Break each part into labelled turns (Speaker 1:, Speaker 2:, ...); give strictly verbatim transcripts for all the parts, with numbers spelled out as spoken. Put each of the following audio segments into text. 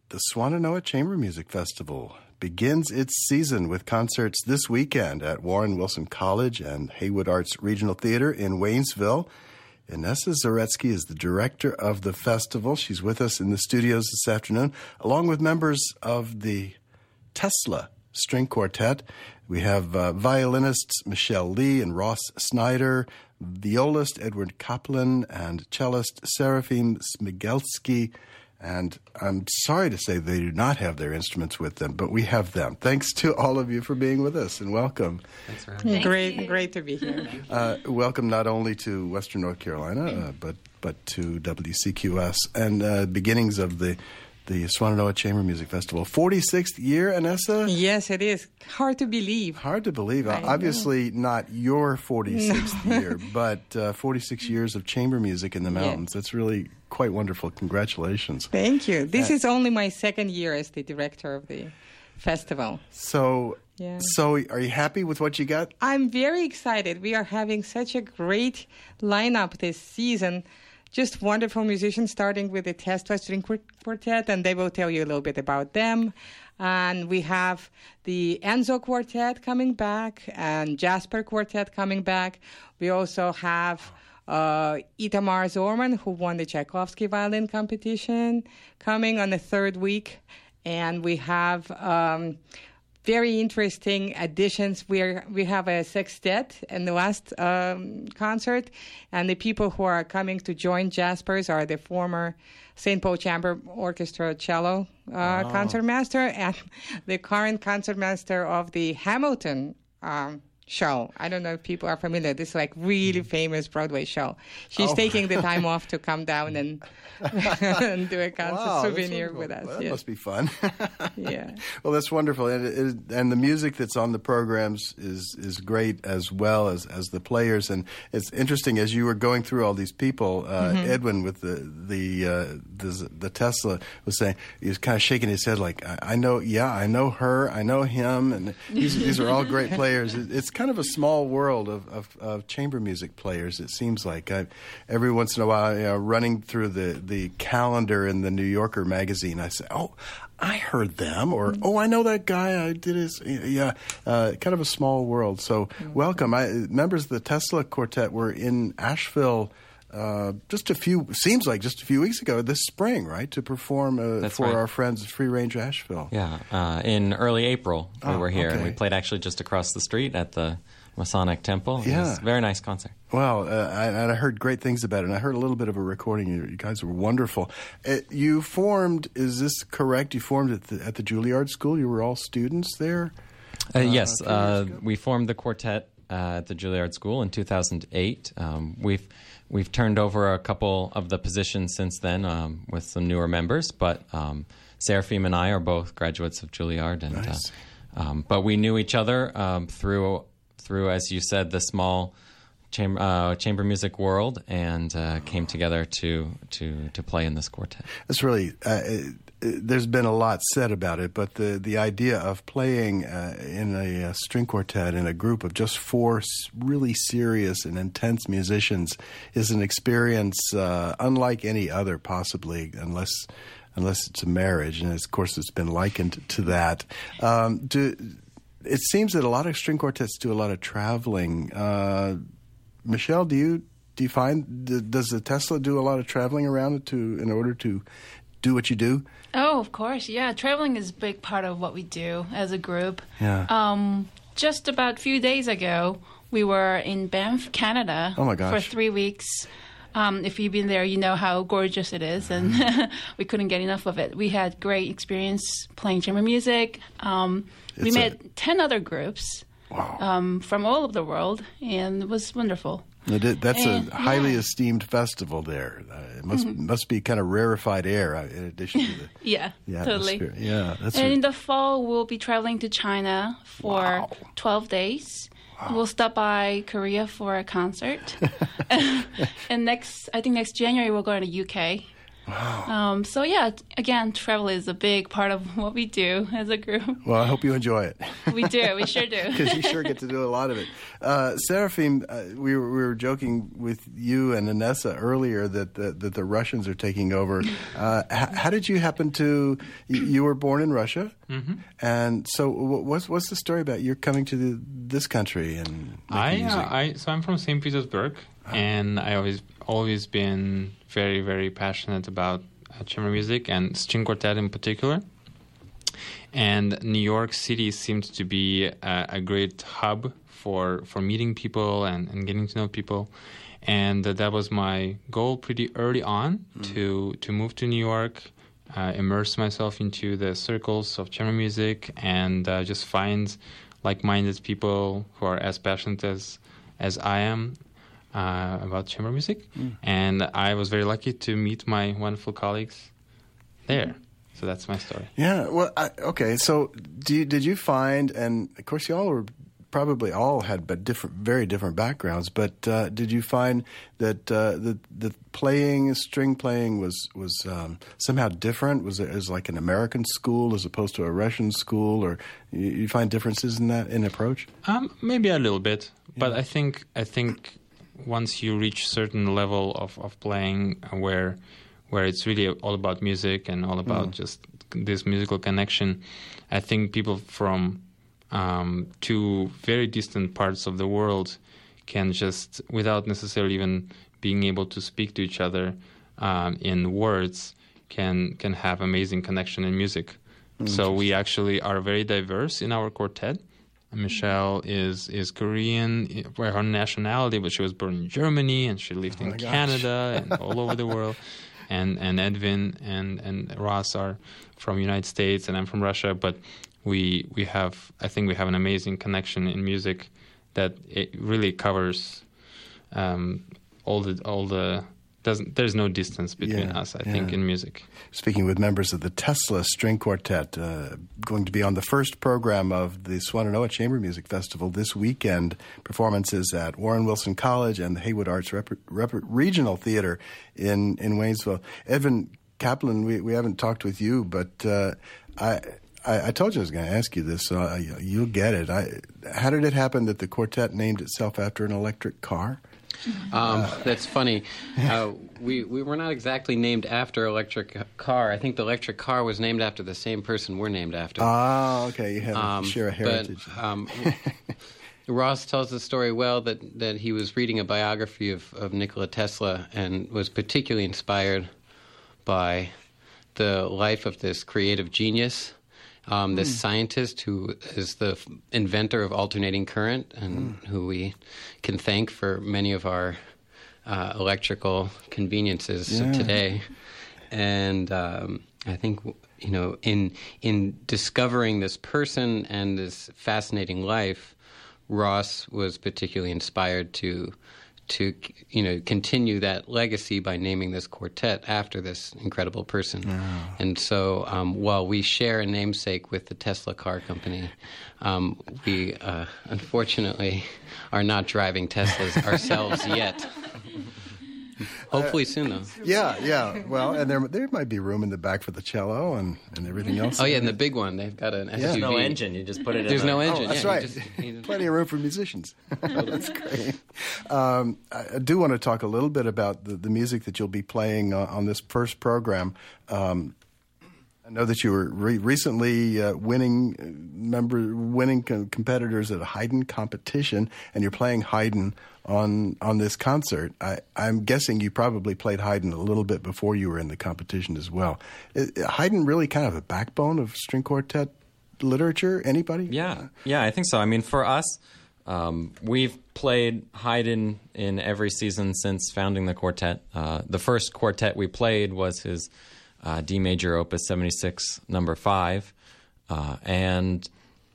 Speaker 1: The Swannanoa Chamber Music Festival begins its season with concerts this weekend at Warren Wilson College and Haywood Arts Regional Theater in Waynesville. Inessa Zaretsky is the director of the festival. She's with us in the studios this afternoon, along with members of the Tesla String Quartet. We have uh, violinists Michelle Lee and Ross Snyder, violist Edward Kaplan, and cellist Seraphim Smigelski. And I'm sorry to say they do not have their instruments with them, but we have them. Thanks to all of you for being with us, and welcome.
Speaker 2: Thanks for having me.
Speaker 3: Great, great to be here.
Speaker 1: Uh, welcome not only to Western North Carolina, uh, but but to W C Q S and uh, beginnings of the the Swannanoa Chamber Music Festival. forty-sixth year, Inessa?
Speaker 3: Yes, it is. Hard to believe.
Speaker 1: Hard to believe.
Speaker 3: I
Speaker 1: Obviously,
Speaker 3: know.
Speaker 1: not your forty-sixth
Speaker 3: No.
Speaker 1: year, but uh, forty-six years of chamber music in the mountains.
Speaker 3: Yeah.
Speaker 1: That's really quite wonderful. Congratulations.
Speaker 3: Thank you. This
Speaker 1: Uh,
Speaker 3: is only my second year as the director of the festival.
Speaker 1: So,
Speaker 3: Yeah.
Speaker 1: so are you happy with what you got?
Speaker 3: I'm very excited. We are having such a great lineup this season. Just wonderful musicians, starting with the Tesla String Quartet, and they will tell you a little bit about them. And we have the Enzo Quartet coming back and Jasper Quartet coming back. We also have uh, Itamar Zorman, who won the Tchaikovsky violin competition, coming on the third week. And we have um, very interesting additions. We're, we have a sextet in the last um, concert, and the people who are coming to join Jaspers are the former Saint Paul Chamber Orchestra cello uh,
Speaker 1: Oh.
Speaker 3: concertmaster and the current concertmaster of the Hamilton um, show. I don't know if people are familiar. This is like really famous Broadway show. She's
Speaker 1: Oh.
Speaker 3: taking the time off to come down and, and do a concert
Speaker 1: Wow, that's
Speaker 3: souvenir
Speaker 1: wonderful.
Speaker 3: with us.
Speaker 1: Well, that
Speaker 3: Yeah.
Speaker 1: must be fun.
Speaker 3: Yeah.
Speaker 1: Well, that's wonderful, and it, it, and the music that's on the programs is is great as well as, as the players. And it's interesting as you were going through all these people. Uh,
Speaker 3: Mm-hmm.
Speaker 1: Edwin with the the, uh, the the Tesla was saying, he was kind of shaking his head like, I, I know, yeah, I know her, I know him, and these these are all great players. It, it's kind of a small world of, of, of chamber music players. It seems like I, every once in a while, you know, running through the the calendar in the New Yorker magazine, I say, oh, I heard them, or oh, I know that guy. I did his, yeah. Uh, kind of a small world. So welcome. I, members of the Tesla Quartet were in Asheville uh, just a few. Seems like just a few weeks ago, this spring, right, to perform uh,
Speaker 2: That's
Speaker 1: for
Speaker 2: right.
Speaker 1: our friends at Free Range Asheville.
Speaker 2: Yeah, uh, in early April we
Speaker 1: Oh,
Speaker 2: were here, and
Speaker 1: okay.
Speaker 2: we played actually just across the street at the Masonic Temple. It
Speaker 1: Yeah.
Speaker 2: was a very nice concert.
Speaker 1: Well, uh, I, and I heard great things about it, and I heard a little bit of a recording. You, you guys were wonderful. Uh, you formed, is this correct? You formed at the, at the Juilliard School? You were all students there?
Speaker 2: Uh, yes,
Speaker 1: a few years
Speaker 2: uh,
Speaker 1: ago?
Speaker 2: we formed the quartet uh, at the Juilliard School in two thousand eight. Um, we've we've turned over a couple of the positions since then um, with some newer members, but um, Seraphim and I are both graduates of Juilliard, and
Speaker 1: Nice.
Speaker 2: uh, um, but we knew each other um, through through, as you said, the small chamber uh, chamber music world, and uh, came together to to to play in this quartet.
Speaker 1: It's really, uh, it, it, there's been a lot said about it, but the, the idea of playing uh, in a, uh string quartet in a group of just four s- really serious and intense musicians is an experience uh, unlike any other, possibly, unless unless it's a marriage. And of course, it's been likened to that. Um, do, it seems that a lot of string quartets do a lot of traveling. Uh, Michelle, do you do you find d- does the Tesla do a lot of traveling around to in order to do what you do?
Speaker 4: Oh, of course, yeah. Traveling is a big part of what we do as a group.
Speaker 1: Yeah.
Speaker 4: Um, just about a few days ago, we were in Banff, Canada.
Speaker 1: Oh, my gosh.
Speaker 4: For three weeks. Um, if you've been there, you know how gorgeous it is, and we couldn't get enough of it. We had great experience playing chamber music. Um, we
Speaker 1: It's a-
Speaker 4: met ten other groups
Speaker 1: Wow.
Speaker 4: um, from all over the world, and it was wonderful.
Speaker 1: It i- that's
Speaker 4: and-
Speaker 1: a highly
Speaker 4: yeah.
Speaker 1: esteemed festival there. Uh, it must must be kind of rarefied air uh, in addition to the,
Speaker 4: Yeah,
Speaker 1: the
Speaker 4: totally.
Speaker 1: atmosphere. Yeah, that's
Speaker 4: And
Speaker 1: a-
Speaker 4: in the fall, we'll be traveling to China for
Speaker 1: Wow.
Speaker 4: twelve days. We'll stop by Korea for a concert. And next, I think next January, we'll go to the U K.
Speaker 1: Wow.
Speaker 4: Um, so yeah, t- again, travel is a big part of what we do as a group.
Speaker 1: Well, I hope you enjoy it.
Speaker 4: We do, we sure do.
Speaker 1: Because you sure get to do a lot of it. Uh, Seraphim, uh, we, were, we were joking with you and Inessa earlier that the, that the Russians are taking over. Uh, h- how did you happen to? You, you were born in Russia,
Speaker 5: Mm-hmm.
Speaker 1: and so what's what's the story about you coming to the, this country and making
Speaker 5: I,
Speaker 1: music?
Speaker 5: uh, I so I'm from Saint Petersburg, and I always always been very very passionate about uh, chamber music and string quartet in particular. And New York City seemed to be a, a great hub for for meeting people and, and getting to know people, and uh, that was my goal pretty early on mm. to to move to New York. Uh, immerse myself into the circles of chamber music and uh, just find like-minded people who are as passionate as as I am uh, about chamber music. Mm. And I was very lucky to meet my wonderful colleagues there. So that's my story.
Speaker 1: Yeah. Well, I, okay. So, do you, did you find? And of course, you all were probably all had but different, very different backgrounds. But uh, did you find that uh, the the playing, string playing, was was um, somehow different? Was it was like an American school as opposed to a Russian school, or you, you find differences in that in approach?
Speaker 5: Um, maybe a little bit, yeah. But I think I think once you reach certain level of, of playing where where it's really all about music and all about mm. just this musical connection, I think people from Um, two very distant parts of the world can just, without necessarily even being able to speak to each other um, in words, can can have amazing connection in music. So we actually are very diverse in our quartet. Michelle is is Korean, her nationality, but she was born in Germany and she lived
Speaker 1: oh
Speaker 5: in Canada and all over the world. And and Edwin and, and Ross are from the United States, and I'm from Russia, but we we have I think we have an amazing connection in music that it really covers um, all the all the doesn't there's no distance between
Speaker 1: yeah,
Speaker 5: us I
Speaker 1: yeah.
Speaker 5: think in music.
Speaker 1: Speaking with members of the Tesla String Quartet, uh, going to be on the first program of the Swannanoa Chamber Music Festival this weekend. Performances at Warren Wilson College and the Haywood Arts Rep- Rep- Regional Theater in in Waynesville. Evan Kaplan, we we haven't talked with you, but uh, I. I, I told you I was going to ask you this, so I, you'll get it. I, how did it happen that the quartet named itself after an electric car?
Speaker 6: Um, that's funny. Uh, we we were not exactly named after electric car. I think the electric car was named after the same person we're named after.
Speaker 1: Ah, okay. You have
Speaker 6: um,
Speaker 1: a, share a heritage.
Speaker 6: But, um, Ross tells the story well that, that he was reading a biography of, of Nikola Tesla and was particularly inspired by the life of this creative genius. Um, this mm. scientist who is the f- inventor of alternating current and mm. who we can thank for many of our uh, electrical conveniences
Speaker 1: yeah.
Speaker 6: today. And um, I think, you know, in in discovering this person and this fascinating life, Ross was particularly inspired to to you know continue that legacy by naming this quartet after this incredible person. Oh. And so um, while we share a namesake with the Tesla car company, um, we uh, unfortunately are not driving Teslas ourselves yet. Hopefully soon, though.
Speaker 1: Yeah, yeah. Well, and there there might be room in the back for the cello and, and everything else.
Speaker 6: Oh, yeah, and the big one. They've got an S U V.
Speaker 2: There's no engine. You just put it in
Speaker 6: There's
Speaker 2: the...
Speaker 6: no engine.
Speaker 1: Oh, that's
Speaker 6: yeah,
Speaker 1: right.
Speaker 6: You just, you
Speaker 1: Plenty of room for musicians. That's great. Um, I do want to talk a little bit about the, the music that you'll be playing uh, on this first program. Um, I know that you were re- recently uh, winning member winning com- competitors at a Haydn competition, and you're playing Haydn on on this concert. I, I'm guessing you probably played Haydn a little bit before you were in the competition as well. Is Haydn really kind of a backbone of string quartet literature? Anybody?
Speaker 2: Yeah, yeah, I think so. I mean, for us, um, we've played Haydn in every season since founding the quartet. Uh, the first quartet we played was his Uh, D major opus seventy-six number five, uh, and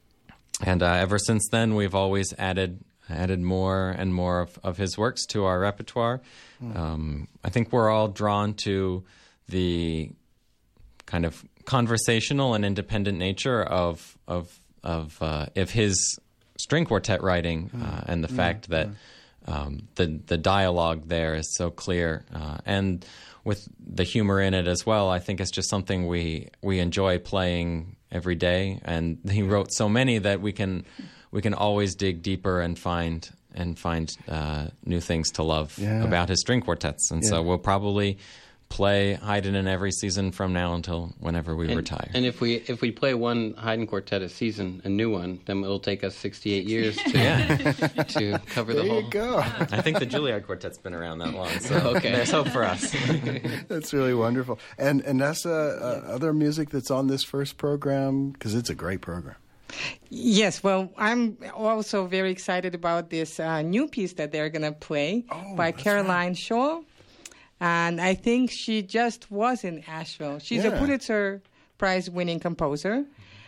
Speaker 2: and uh, ever since then we've always added added more and more of, of his works to our repertoire. Mm. Um, I think we're all drawn to the kind of conversational and independent nature of of of uh, of his string quartet writing, mm. uh, and the mm. fact that um, the the dialogue there is so clear, uh, and with the humor in it as well. I think it's just something we we enjoy playing every day. And he wrote so many that we can we can always dig deeper and find and find uh, new things to love
Speaker 1: yeah.
Speaker 2: about his string quartets. And
Speaker 1: yeah.
Speaker 2: so we'll probably play Haydn in every season from now until whenever we
Speaker 6: and,
Speaker 2: retire.
Speaker 6: And if we if we play one Haydn quartet a season, a new one, then it'll take us sixty-eight years to
Speaker 2: Yeah.
Speaker 6: to cover
Speaker 1: There
Speaker 6: the whole.
Speaker 1: you go.
Speaker 2: I think the Juilliard Quartet's been around that long, so
Speaker 6: Okay.
Speaker 2: there's hope for us.
Speaker 1: That's really wonderful. And Inessa, uh, other music that's on this first program, because it's a great program.
Speaker 3: Yes, well, I'm also very excited about this uh, new piece that they're going to play
Speaker 1: Oh,
Speaker 3: by
Speaker 1: that's
Speaker 3: Caroline Shaw. And I think she just was in Asheville. She's
Speaker 1: Yeah.
Speaker 3: a Pulitzer Prize-winning composer.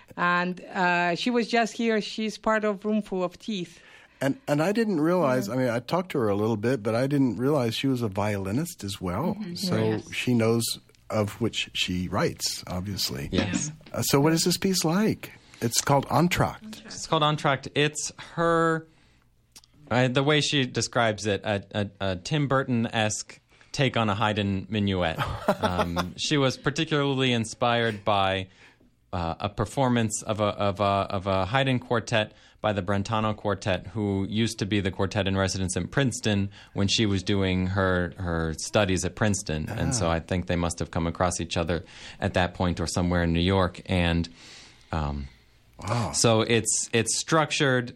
Speaker 3: And uh, she was just here. She's part of Roomful of Teeth.
Speaker 1: And and I didn't realize, I mean, I talked to her a little bit, but I didn't realize she was a violinist as well. So
Speaker 4: Yes.
Speaker 1: she knows of which she writes, obviously.
Speaker 2: Yes.
Speaker 1: Uh, so what is this piece like? It's called Entr'acte.
Speaker 2: It's called Entr'acte. It's her, uh, the way she describes it, a, a, a Tim Burton-esque take on a Haydn minuet. Um, she was particularly inspired by uh, a performance of a, of, a, of a Haydn quartet by the Brentano Quartet, who used to be the quartet in residence in Princeton when she was doing her, her studies at Princeton. Ah. And so I think they must have come across each other at that point or somewhere in New York. And um,
Speaker 1: Wow.
Speaker 2: so it's it's structured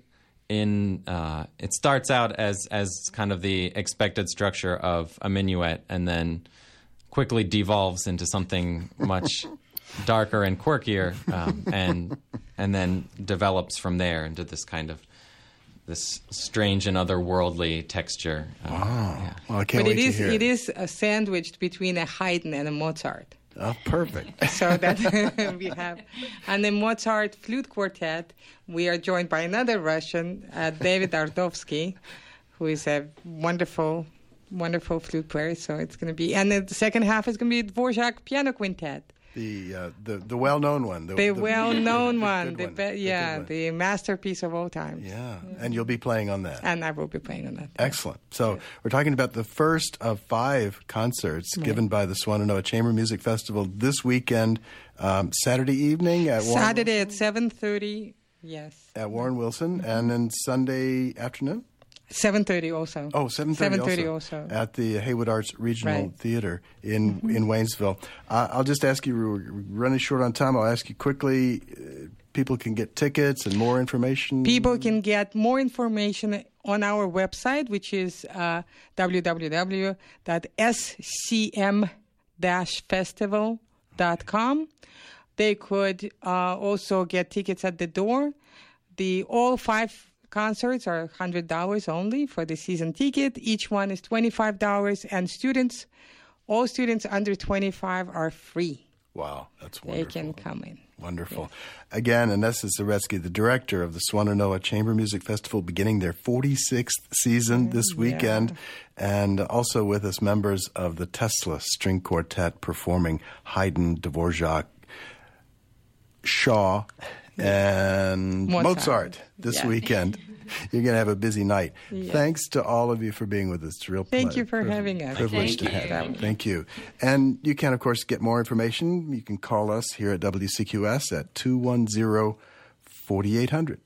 Speaker 2: in uh, it starts out as as kind of the expected structure of a minuet, and then quickly devolves into something much darker and quirkier, um, and and then develops from there into this kind of this strange and otherworldly texture. Uh,
Speaker 1: Wow.
Speaker 2: yeah.
Speaker 1: Well, I can't
Speaker 3: But
Speaker 1: wait
Speaker 3: it is,
Speaker 1: to hear
Speaker 3: it is uh, sandwiched between a Haydn and a Mozart.
Speaker 1: Oh, perfect.
Speaker 3: So that we have. And the Mozart Flute Quartet, we are joined by another Russian, uh, David Ardovsky, who is a wonderful, wonderful flute player. So it's going to be, and the second half is going to be Dvorak Piano Quintet.
Speaker 1: The uh, the the well-known one.
Speaker 3: The, well-known
Speaker 1: the
Speaker 3: one,
Speaker 1: good
Speaker 3: the
Speaker 1: one,
Speaker 3: be-
Speaker 1: the
Speaker 3: yeah,
Speaker 1: good one.
Speaker 3: the masterpiece of all time.
Speaker 1: Yeah, and you'll be playing on that.
Speaker 3: And I will be playing on that.
Speaker 1: Excellent. So we're talking about the first of five concerts given by the Swannanoa Chamber Music Festival this weekend, um, Saturday evening at Warren,
Speaker 3: Saturday at seven thirty, yes.
Speaker 1: at Warren Wilson, and then Sunday afternoon.
Speaker 3: seven thirty also.
Speaker 1: Oh, seven thirty
Speaker 3: seven thirty
Speaker 1: also,
Speaker 3: also.
Speaker 1: at the Haywood Arts Regional
Speaker 3: Right.
Speaker 1: Theater in in Waynesville. Uh, I'll just ask you, we're running short on time. I'll ask you quickly. Uh, people can get tickets and more information.
Speaker 3: People can get more information on our website, which is uh, w w w dot s c m dash festival dot com. They could uh, also get tickets at the door. The all five concerts are one hundred dollars only for the season ticket. Each one is twenty-five dollars, and students, all students under twenty-five are free.
Speaker 1: Wow, that's
Speaker 3: They
Speaker 1: wonderful.
Speaker 3: can come in.
Speaker 1: Wonderful. Again, Inessa Zaretsky, the director of the Swannanoa Chamber Music Festival, beginning their forty-sixth season this weekend. And also with us, members of the Tesla String Quartet performing Haydn, Dvorak, Shaw, and Mozart,
Speaker 3: Mozart.
Speaker 1: this
Speaker 3: Yeah.
Speaker 1: weekend. You're going to have a busy night.
Speaker 3: Yeah.
Speaker 1: Thanks to all of you for being with us. It's a real
Speaker 3: Thank
Speaker 1: ple-
Speaker 3: you for
Speaker 1: privilege-
Speaker 3: having us.
Speaker 1: Privilege
Speaker 4: Thank
Speaker 1: to
Speaker 4: you.
Speaker 1: have you. Thank you. And you can, of course, get more information. You can call us here at W C Q S at two one zero, four eight zero zero.